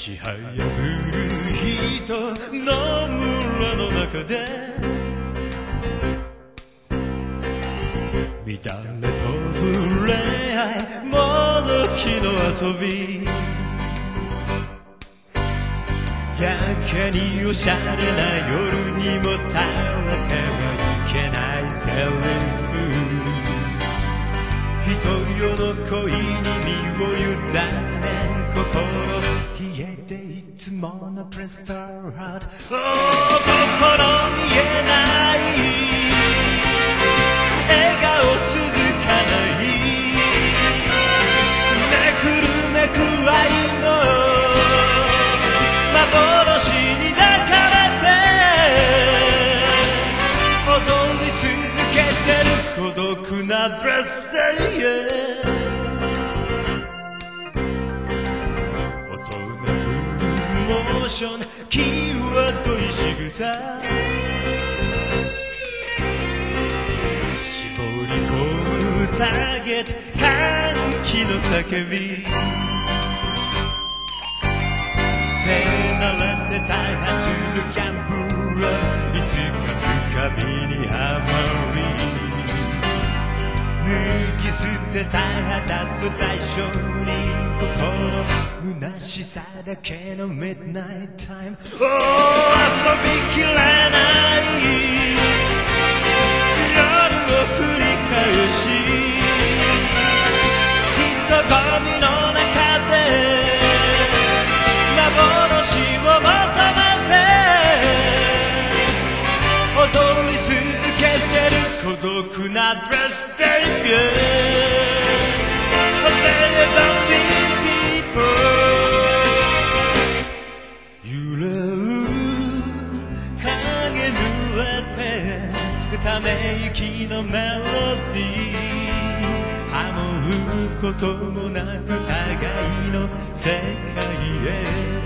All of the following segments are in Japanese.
ちはやぶる人の村の中で乱れ飛ぶ恋愛もどきの遊びやけにおしゃれな夜にも垂れてはいけないセリフ人よの恋に身を委ね心冷えていつものプレスターハート心見えない笑顔続かないめくるめく愛の幻に抱かれて踊り続けてる孤独なブレスデイ、大人モーション際どい仕草絞り込むターゲット歓喜の叫び手慣れて大破するギャンブラーいつか深みにはまり脱ぎ捨てた肌と対象に心虚しさだけのミッドナイトタイム遊びきれない夜を繰り返し人混みの中で幻を求めて踊り続けてる孤独なブレスデビュー 揺れる影ぬえてため息のメロディーハモることもなく互いの世界へ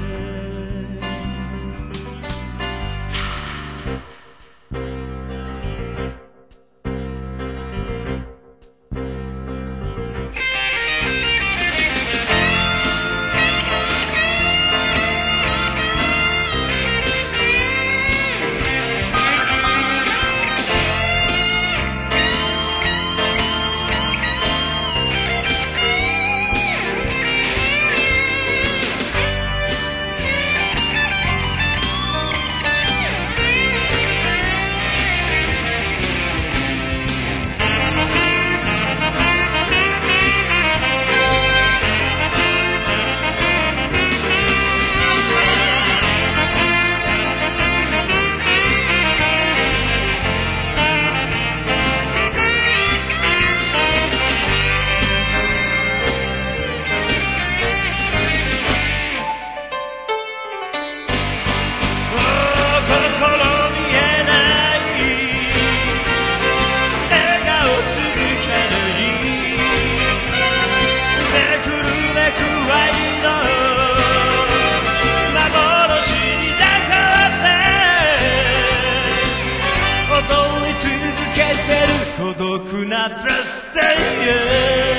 孤独なプレステーション